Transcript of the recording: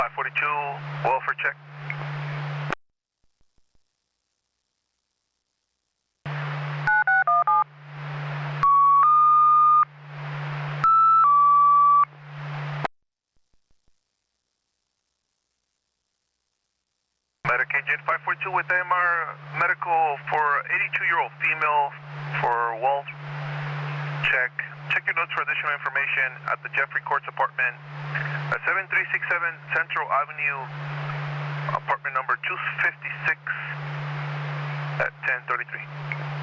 542, welfare check. Medic Agent 542 with AMR medical for 82-year-old female for wall check. Check your notes for additional information at the Jeffrey Courts apartment at 7367 Central Avenue, apartment number 256 at 1033.